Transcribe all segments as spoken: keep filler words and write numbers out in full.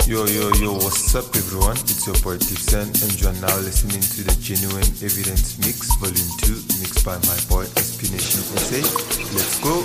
Yo, yo, yo, what's up everyone? It's your boy Tipsen and you are now listening to the Genuine Evidence Mix Volume two mixed by my boy S P Nation S A. Let's go!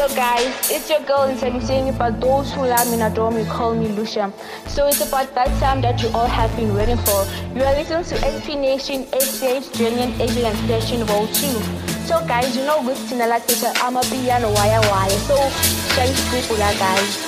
guys, it's your girl Insani saying, but those who love me and adore me call me Lucia. So it's about that time that you all have been waiting for. You are listening to S P Nation, S H, Genuine Evidence Station Vol two. So guys, you know good Tinala Tita, I'm a piano wire wire. So share people guys.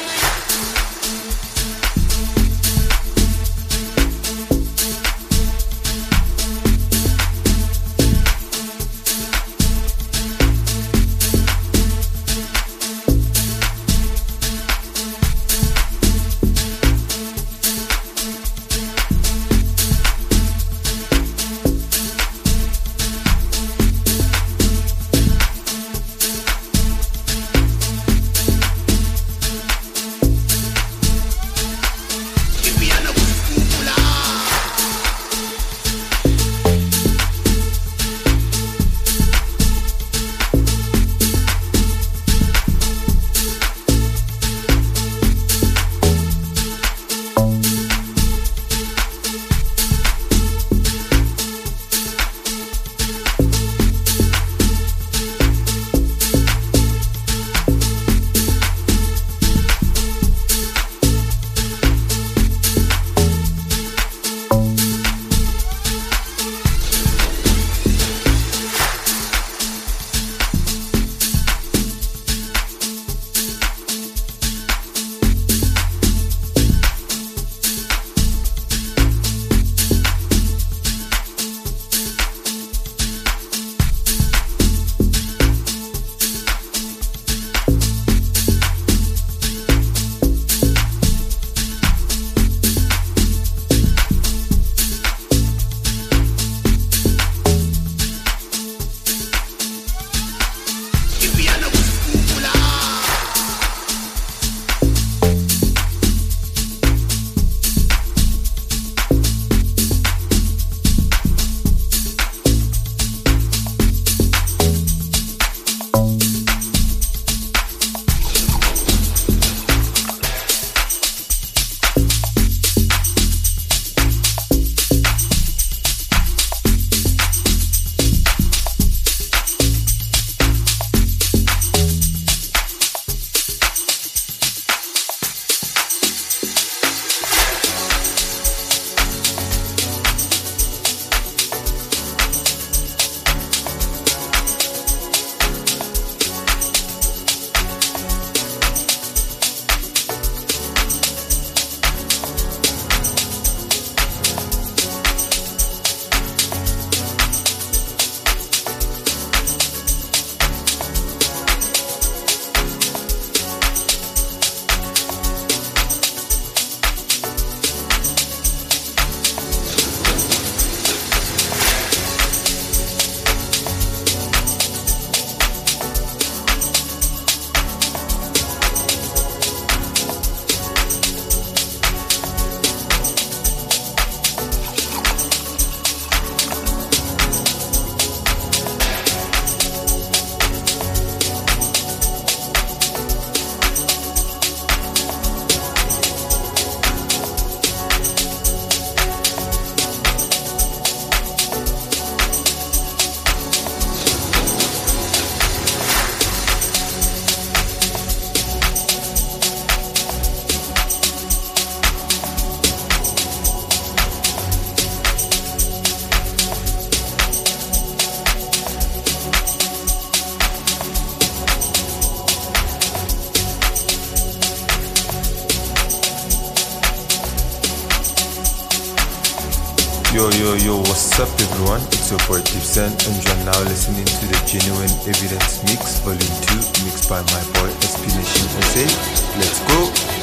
Yo, yo, yo, what's up everyone? It's your boy Tipsen and you are now listening to the Genuine Evidence Mix Volume two mixed by my boy S P Nation S A. Let's go!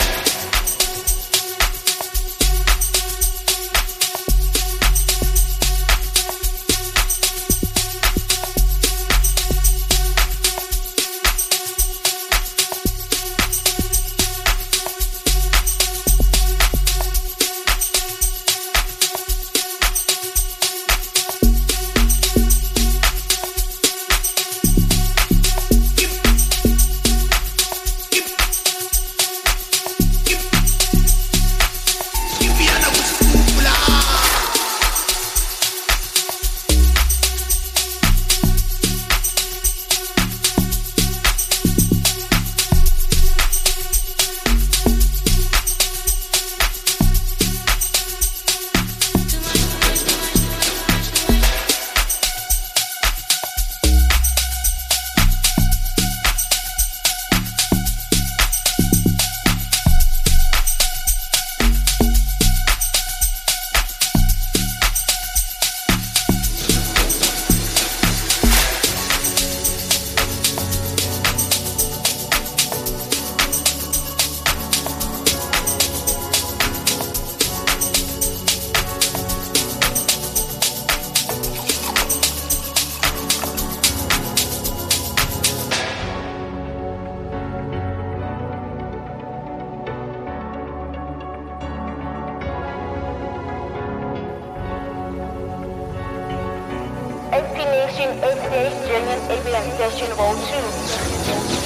S P Nation S C H Genuine Evidence Session Vol two.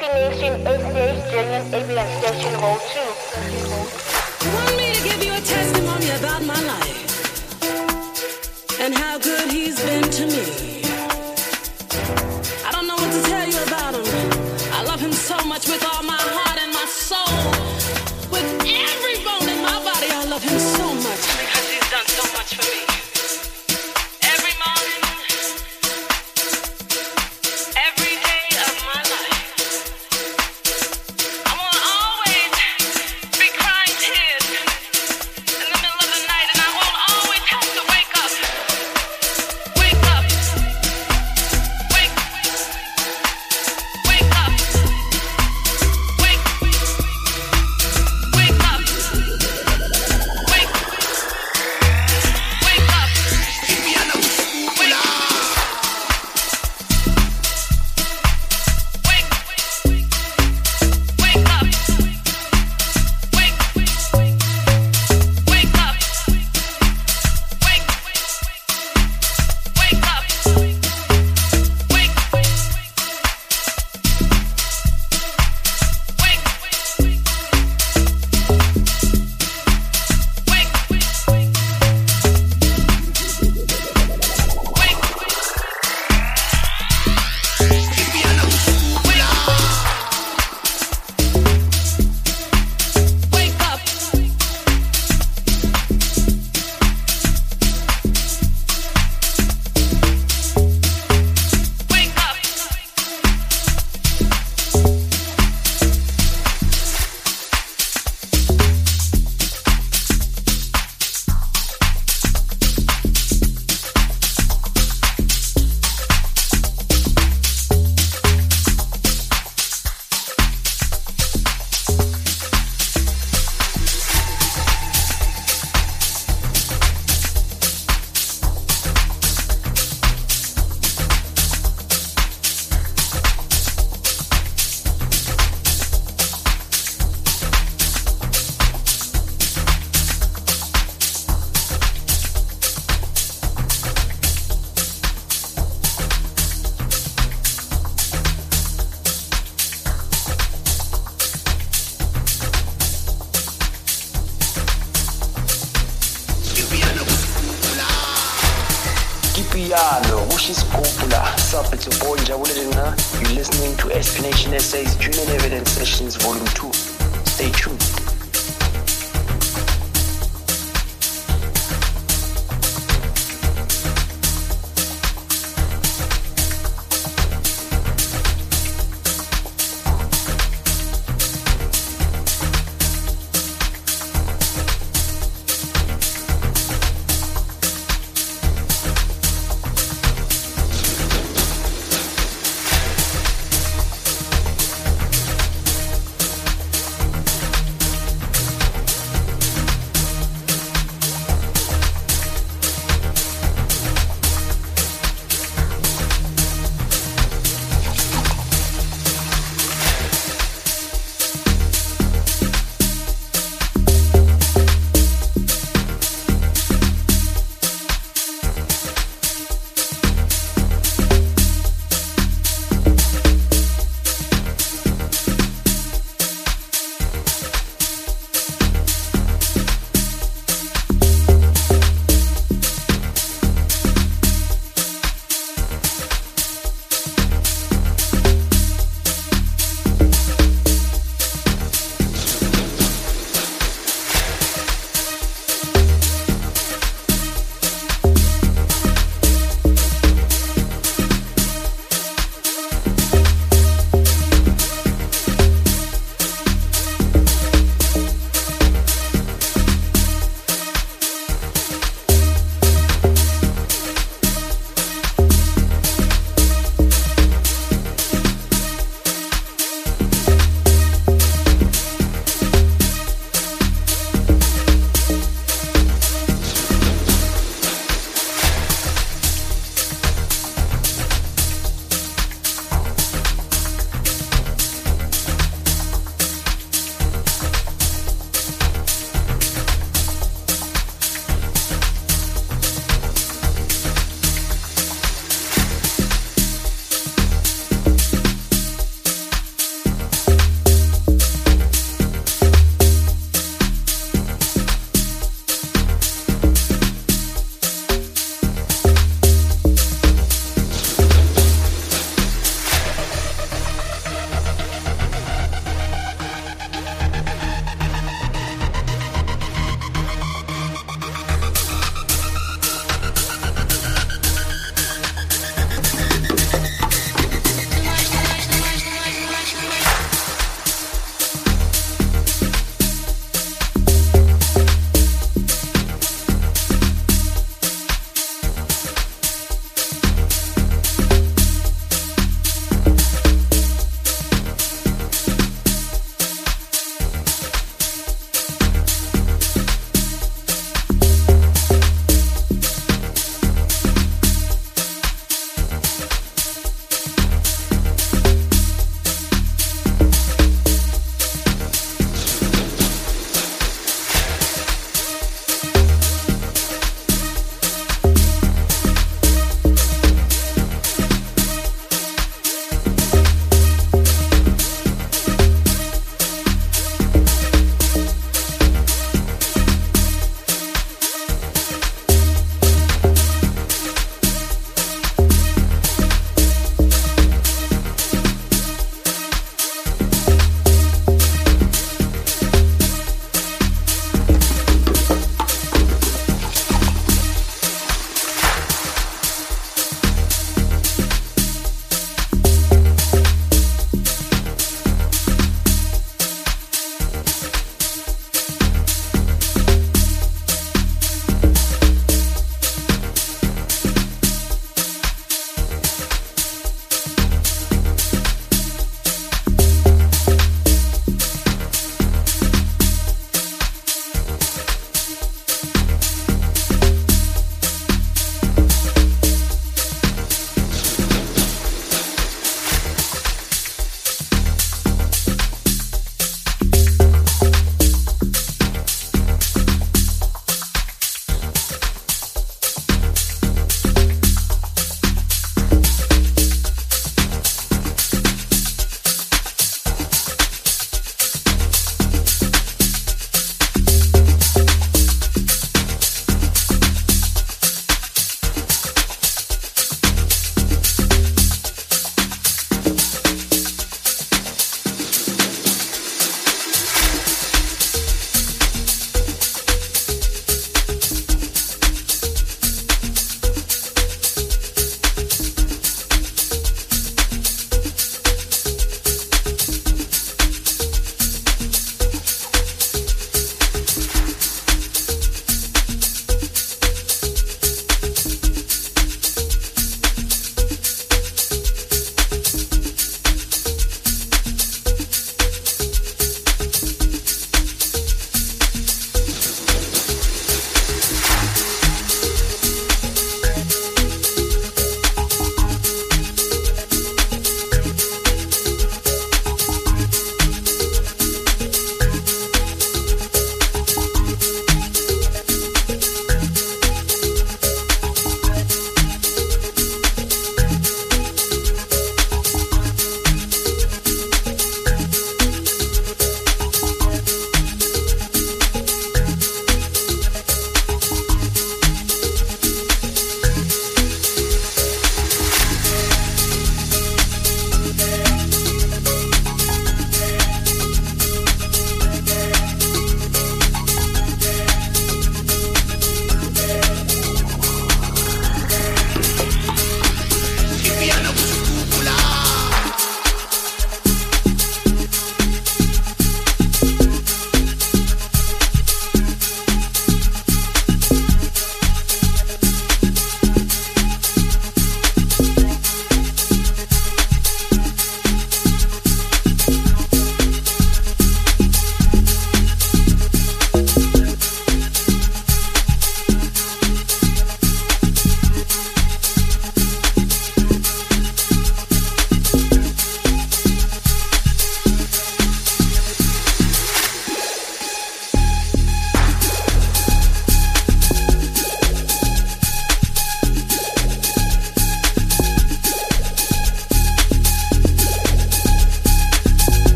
P Nation S C H Genuine Evidence Session Vol two. You want me to give you a testimony about my life and how good he's been to me? I don't know what to tell you about him. I love him so much with all my heart and my soul. With every bone in my body, I love him so much because he's done so much for me. Every morning, every day of my life, I won't always be crying tears in the middle of the night, and I won't always have to wake up. Wake up. Wake. Wake up. Wake. Wake up. Wake. Wake up. Piano, Wushis Kopula, Sup, it's your boy Jawulina. You're listening to S P Nation S A's Genuine Evidence Sessions Volume two. Stay tuned.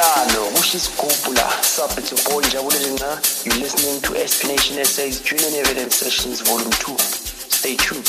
Lalo, Wushis Kupula, Sup, it's your boy Jabulina. You're listening to S P Nation S A's Drilling Evidence Sessions Volume two. Stay tuned.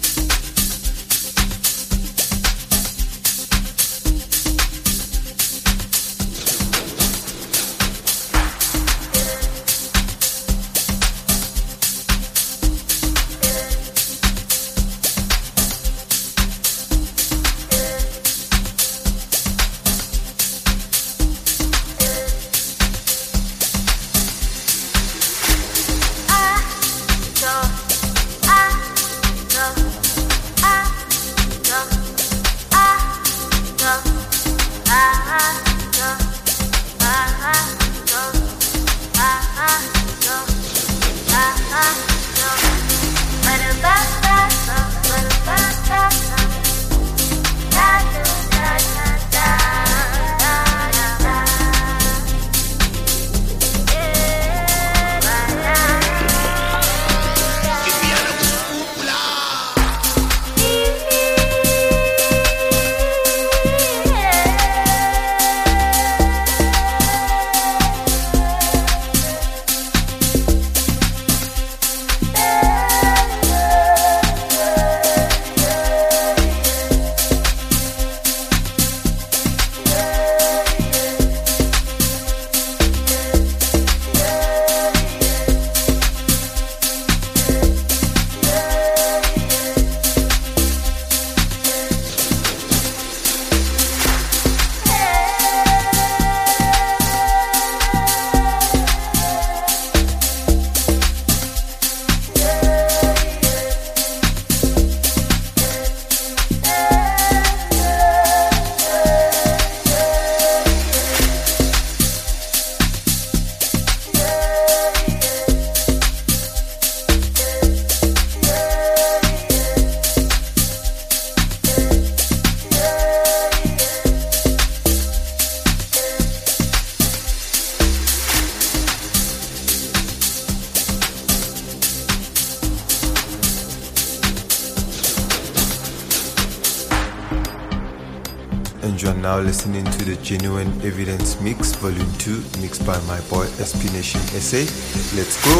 And you are now listening to the Genuine Evidence Mix, Volume two, mixed by my boy S P Nation S A. Let's go!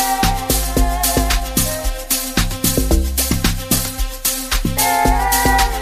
Yeah.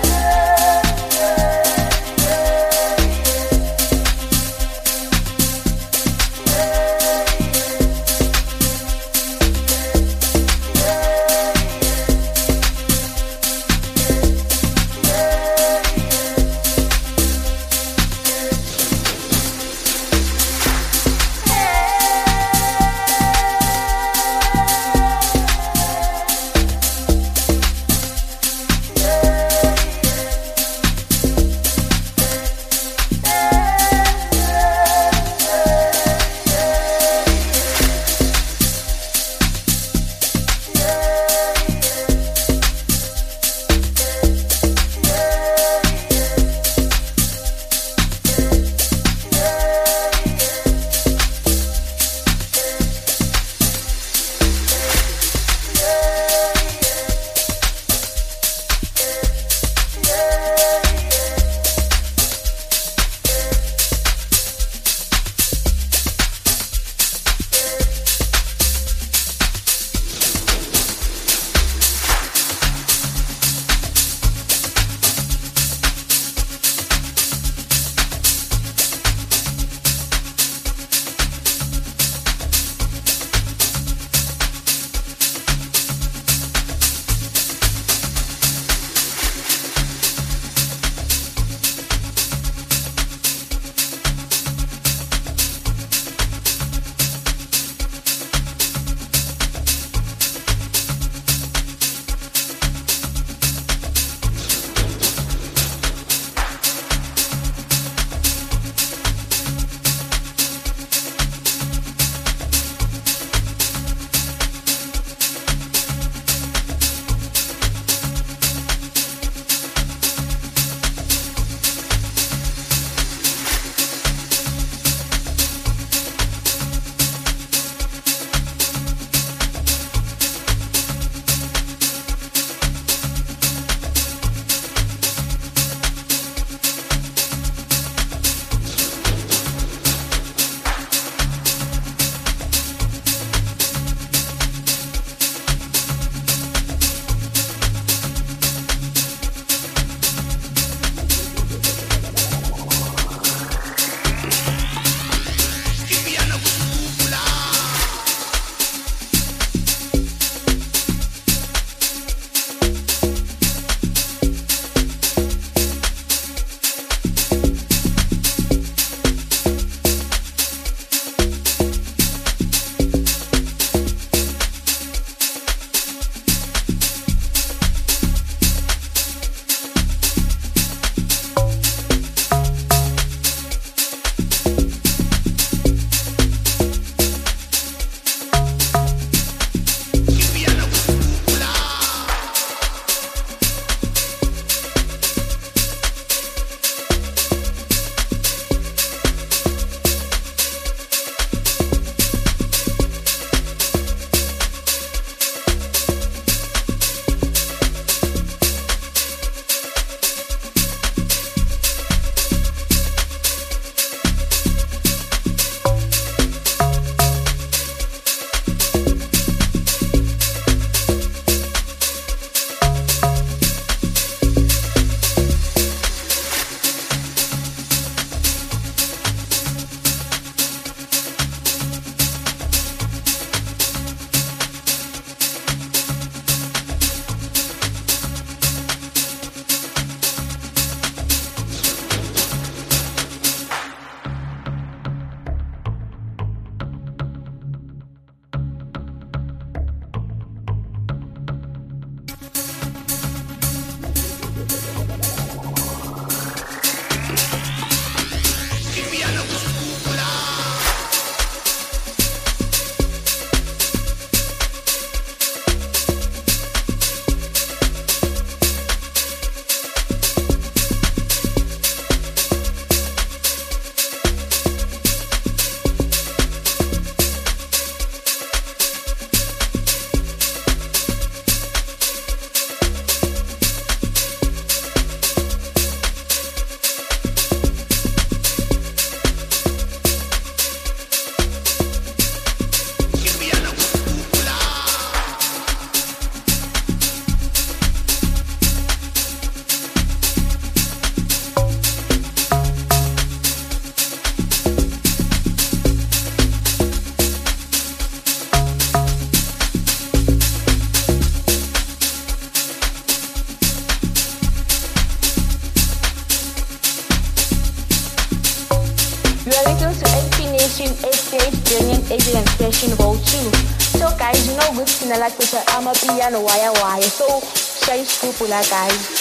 are listening to S P Nation S H Genuine Evidence Session Volume two. So guys, you know good thing like with I'm a piano wire wire. So share popular guys.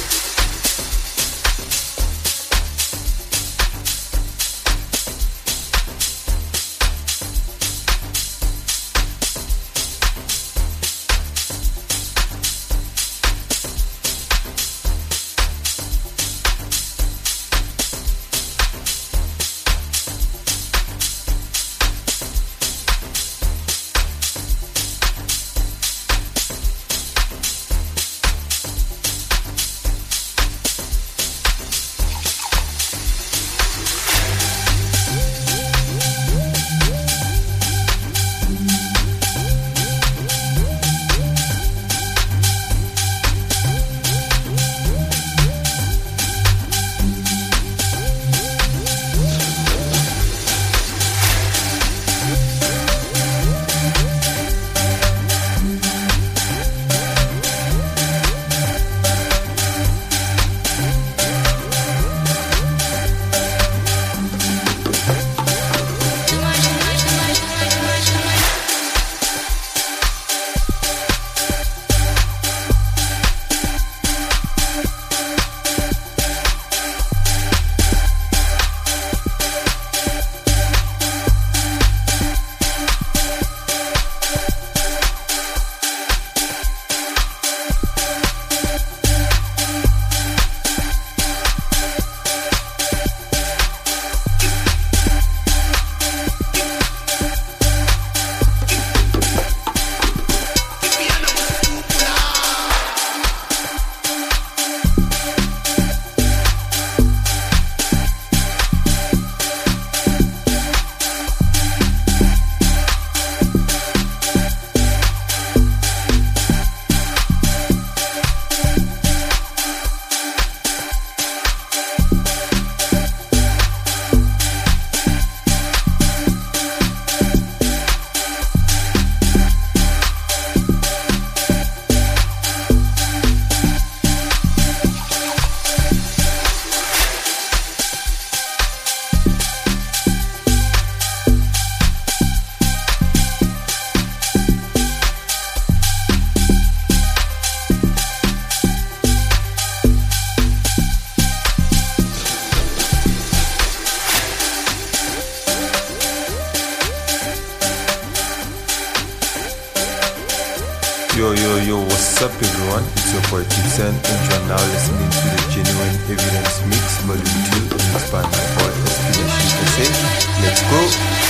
Yo, yo, yo, what's up everyone? It's your boy Gibson and you are now listening to the Genuine Evidence Mix Volume two mixed by my boy S P Nation S A. Let's go!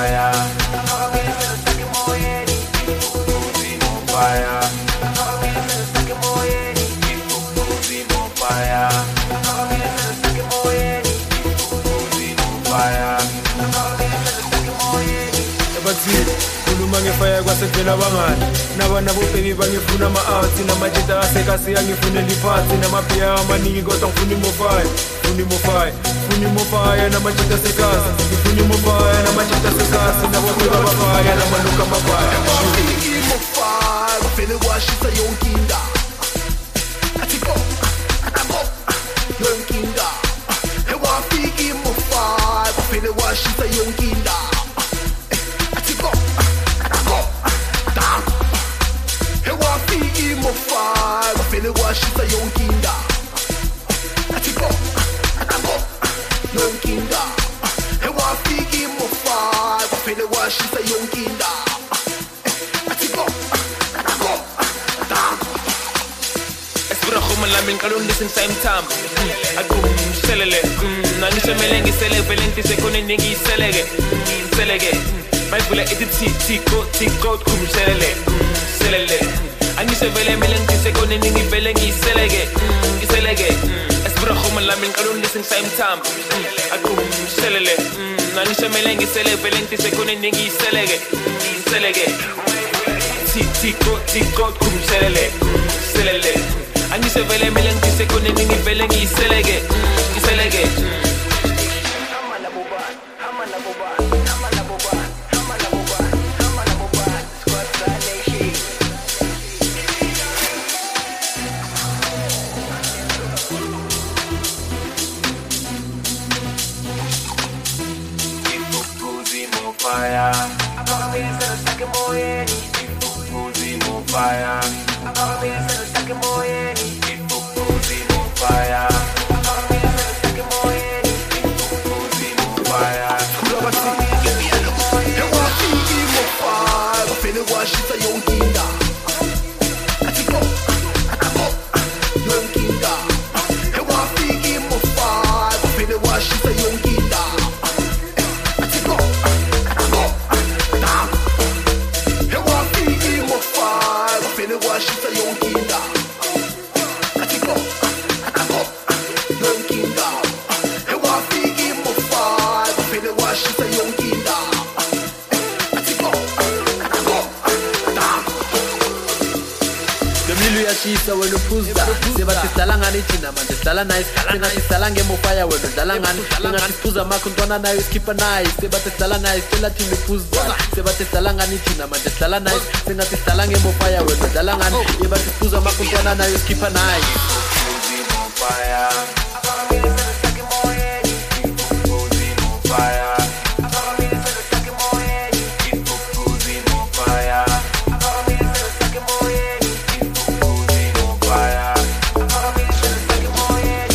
fire. Fire. Khuluma ngefire kwasevela bangani nabana bopebi bangifuna ama-arts namajita asekasi angifunela iphathi namabhiya amaningi kodwa ngifuna imofire ngifuna imofire ngifuna imofire namajita asekasi ngifuna imofire namajita asekasi nabopheka abafire namanuka amafire imofire bafele kwashisa yonke indawo athi go akabo yonke indawo ewafika imofire bafele kwashisa yonke indawo Fire, I feel it washita yonkinda. Atiko, atako, yonkinda. Ewa figi mo fire, I feel it washita yonkinda. Atiko, atako, atako. Espera como la min kalon listen same time. Akum selele, nani semelengi sele velenti se kone ningi selege, selege. Mai bule edipsi tiko tiko kum selele, selele. Ani se vele melenti se kone ningi velengi selege, selege. Espera como la min kalon listen same time. Akum selele, nani se melengi sele velenti se kone ningi selege, selege. Tiko tiko kum selele, selele. Ani se vele melenti se kone ningi velengi selege, selege. Fire. I'm gonna be a second more any. Uzi more fire. I'm gonna be a second more any. Uzi more fire. I'm gonna be a second more any. Uzi more fire. I feel it washita yonkinda. Atiko, atako, yonkinda. Ewa figi mo fire. I feel it washita yonkinda. Washita yonkinda. Atiko, atako, yonkinda. Ewa figi mo fire. Bafele washita yonkinda. Atiko, atako, atako. Demilu ya shisa wenu puzda. Seba tisala ngani china man tisala nice. Singa tisala ngemo fire wenu dala ngani. Singa tispuza makuntwana na you skip a nice. Seba tisala nice tela timi puzda. Seba tisala ngani china man tisala nice. Singa tisala ngemo fire wenu dala ngani. Seba tispuza makuntwana na you skip a nice. Uzi more fire. I'm gonna be a second more any. Uzi more fire. I'm gonna be a second more any. Uzi more fire. I'm gonna be a second more any. Uzi more fire. I'm gonna be a second more any.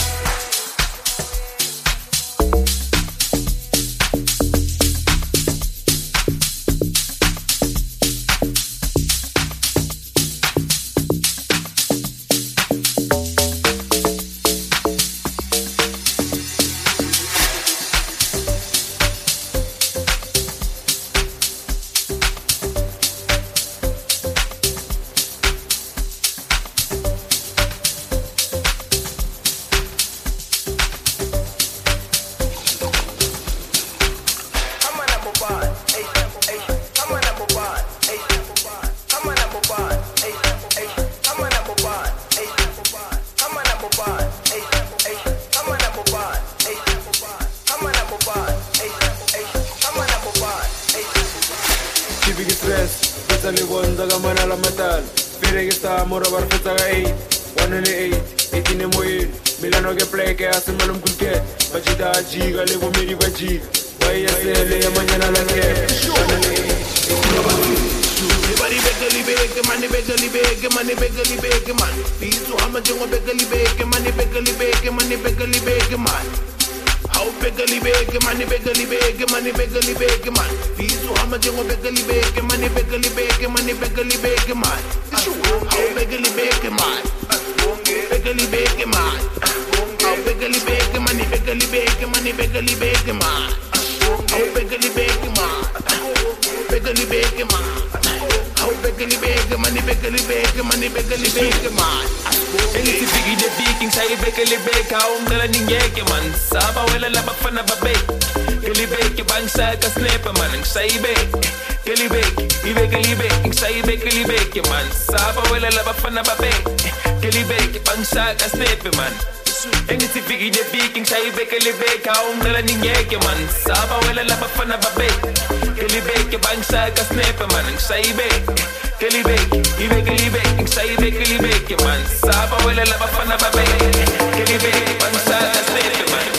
Mora barfeta gai, one eight, eighteen moyin, Milano ke play ke hace malum kulke, bachita jiga le wo meri baji, vaya se le mañana la que, everybody beggali beg, money beggali beg, money beggali beg, man. Piso hama jongo beggali beg, money beggali beg, money beggali beg, man. How beggali beg, money beggali beg, money beggali beg, man. Piso hama jongo beggali beg, money beggali beg, money beggali beg, man. How beggali beg, man. Beggali beg, man. How beggali beg, money beggali beg, money beggali beg, man. How beggali beg, man. beggar beggar money beggar beggar money beggar beggar man. Engithi fikile viking sayibekele beka ungela ningeke man saba wela labafana babe kelibeke bangsaka sniper man ngisayibeke kelibeke ibeke libeke ngisayibeke libeke man saba wela labafana babe kelibeke bangsaka sniper man engithi fikile viking sayibekele beka ungela ningeke man saba wela labafana babe kelibeke bangsaka sniper man ngisayibeke kelibeke ibeke libeke ngisayibeke libeke man saba wela labafana babe kelibeke bangsaka sniper man.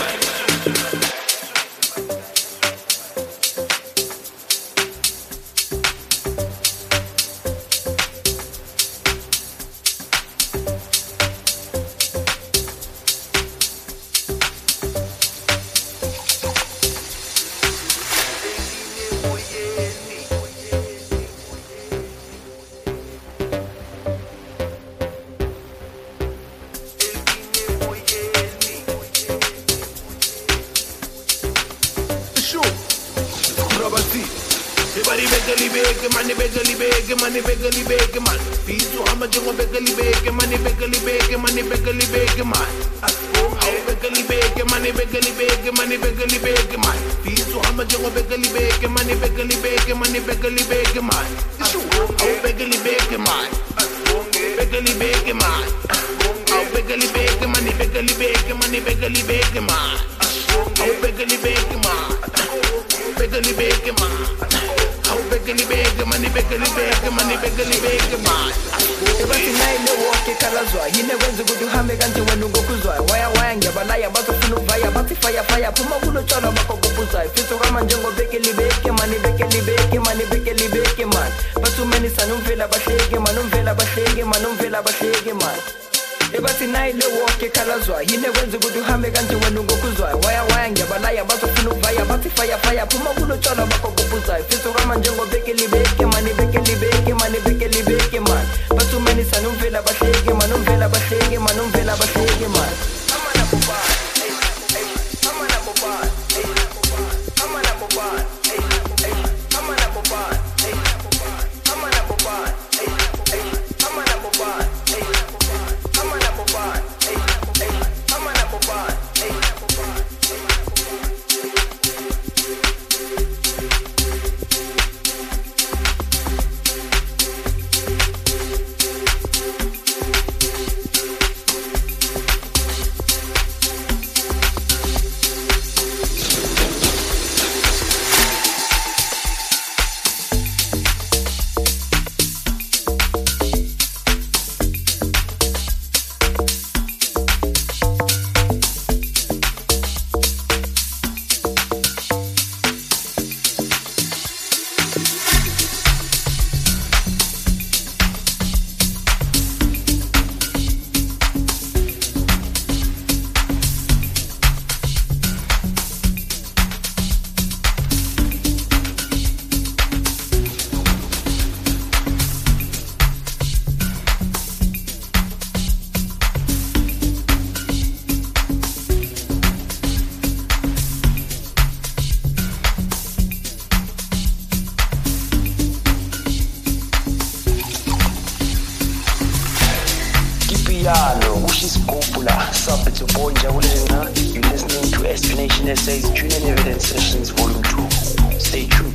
Money beggarly beg, money beggarly beg, man. Fees to how much you beggarly beg, money beggarly beg, money beggarly beg, man. How beggarly beg, money beggarly beg, money beggarly beg, man. Fees to how much you beggarly beg, money beggarly beg, money beggarly beg, man. How beggarly beg, man. Beggarly beg, man. How beggarly beg, money beggarly beg, money beggarly beg, man. How beggarly beg, man. Beggarly beg, man. How beggarly beg, money beggarly beg, money beggarly beg, man. Ebati naile woke kalazwa hine wenzu kuduhame kanti wenu ngokuzwa waya waya ngebalaya bato funu vaya bati fire fire puma kuno chana bako kupuza fitu kama njengo beggarly beg, money beggarly beg, money beggarly beg, man. Batu meni sanumvela bashege manumvela bashege manumvela bashege, man. Ebati naile woke kalazwa hine wenzu kuduhame kanti wenu ngokuzwa waya waya ngebalaya bato funu vaya bati fire fire puma kuno chana bako kupuza fitu kama njengo beggarly beg, money beggarly beg, money beggarly beg, man. Batu meni sanumvela bashege manumvela bashege manumvela bashege, man. Amana boba amana boba amana boba amana boba amana boba amana boba amana boba amana boba. You're listening to Espionation S A's Tune and Evidence Sessions Volume two. Stay tuned.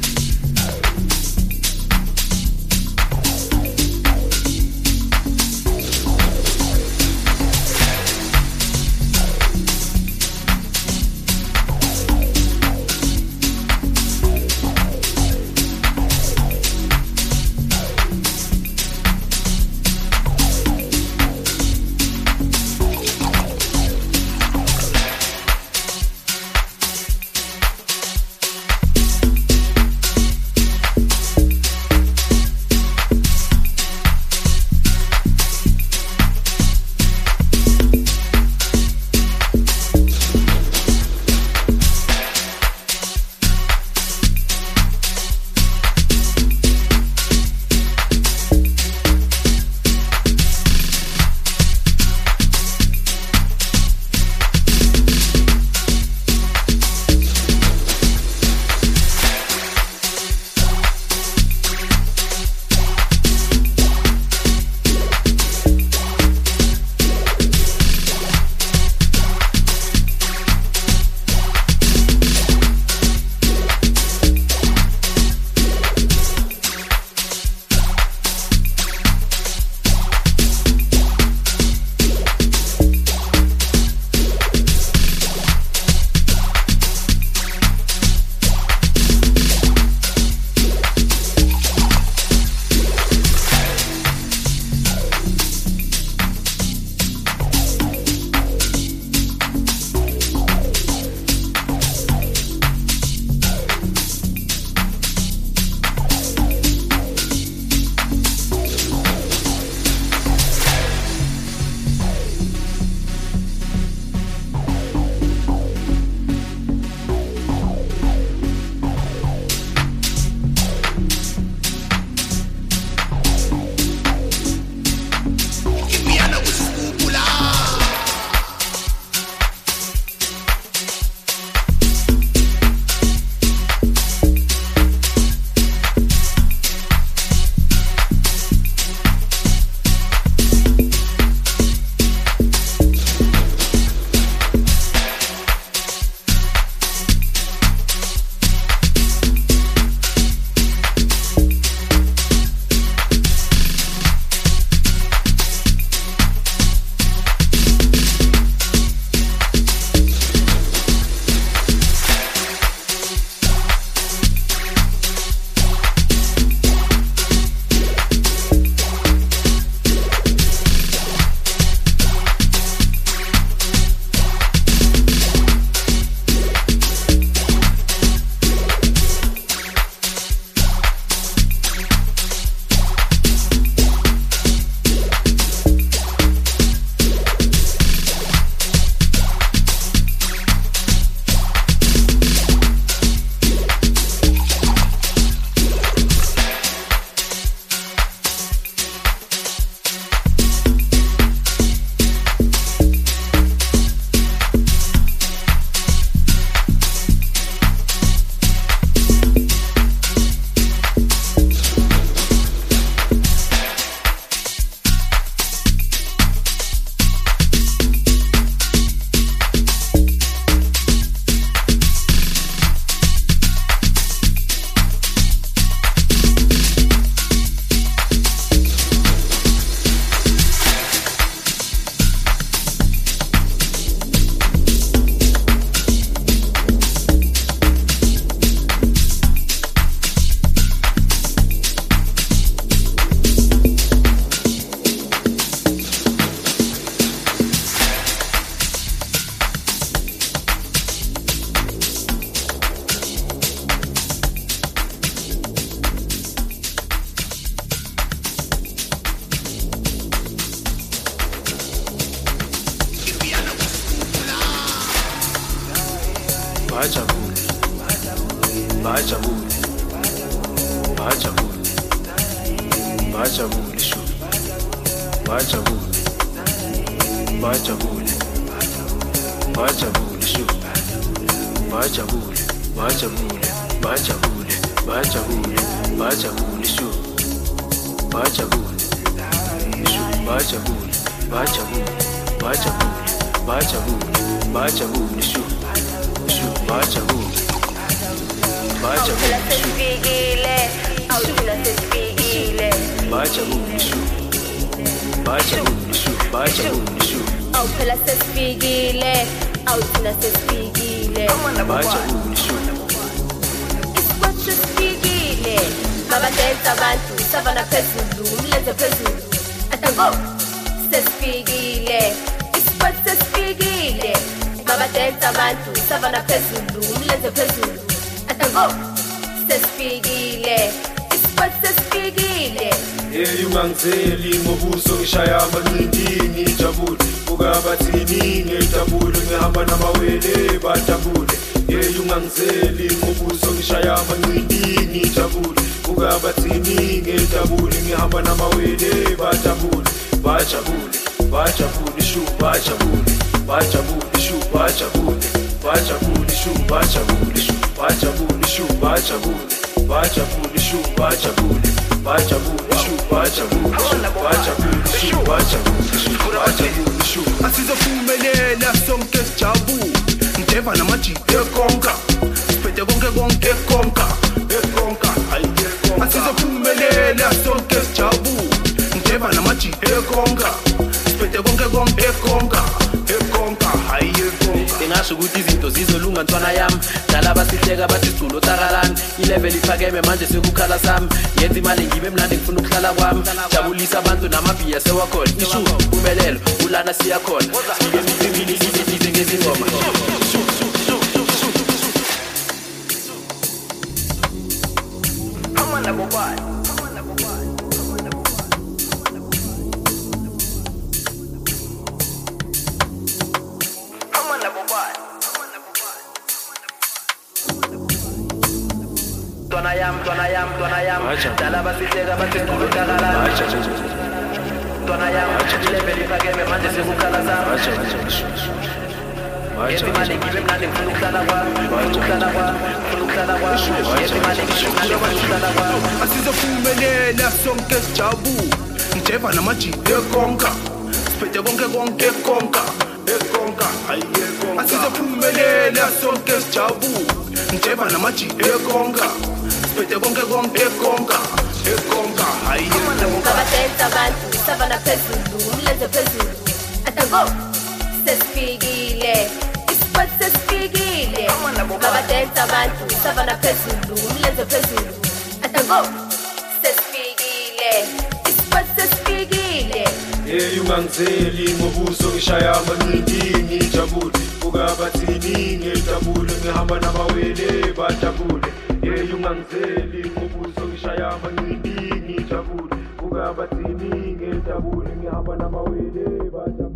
bajabule bajabule bajabule bajabule shu bajabule bajabule bajabule shu bajabule bajabule bajabule bajabule bajabule shu bajabule shu bajabule bajabule bajabule bajabule bajabule shu shu bajabule bajabule shu bajabule shu bajabule shu bajabule shu aw phela sesifikile aw thina sesifikile bajabule shu isikwathi sesifikile mabadenza abantu savana phezulu umlenze phezulu atango sesifikile isikwathi sesifikile mabadenza abantu savana phezulu umlenze phezulu atango sesifikile isikwathi sesifikile Hey ungangizeli ngobuso ngishaya amanqindi ngijabule kukabathini ngejabule ngihamba namawele bajabule Hey ungangizeli ngobuso ngishaya amanqindi ngijabule kukabathini ngejabule ngihamba namawele bajabule bajabule bajabule shu bajabule bajabule shu bajabule bajabule shu bajabule shu bajabule shu bajabule bajabule shu bajabule bajabule shu bajabule shu bajabule shu bajabule shu bajabule shu asizophumelela sonke sijabule ndeva namajidi ekonka siphethe konke konke ekonka ekonka hayi ekonka asizophumelela sonke sijabule ndeva namajidi ekonka siphethe konke konke ekonka ekonka hayi ekonka Singasho ukuthi izinto zizolunga ntwana yami dala basihleka bathi siculo takalani ilevel iphakeme manje sekukhala sami yenza imali ngibe mnandi ngifuna ukuhlala kwami jabulisa abantu namabhiya sewakhona ishu umelelo ulana siyakhona sike mizimili izidize ngezingoma Come on, number one. Twana yam, twana yam, twana yam dala basihleka bathi siculo takalani twana yam ilevel iphakeme manje sekukhala sami yenza imali ngibe mnandi ngifuna ukuhlala kwami ukuhlala kwami ngifuna ukuhlala kwami yenza imali ngibe mnandi ngifuna ukuhlala kwami asizophumelela sonke sijabule ndeva namajidi ekonka siphethe konke konke ekonka ekonka hayi ekonka asizophumelela sonke sijabule ndeva namajidi ekonka siphethe konke konke ekonka ekonka hayi ekonka mabadenza abantu savana phezulu umlenze phezulu atango sesifikile isikwathi sesifikile mabadenza abantu savana phezulu umlenze phezulu atango sesifikile isikwathi sesifikile Hey ungangizeli ngobuso ngishaya amanqindi ngijabule kukabathini ngejabule ngihamba namawele bajabule Hey ungangizeli ngobuso ngishaya amanqindi ngijabule kukabathini ngejabule ngihamba namawele bajabule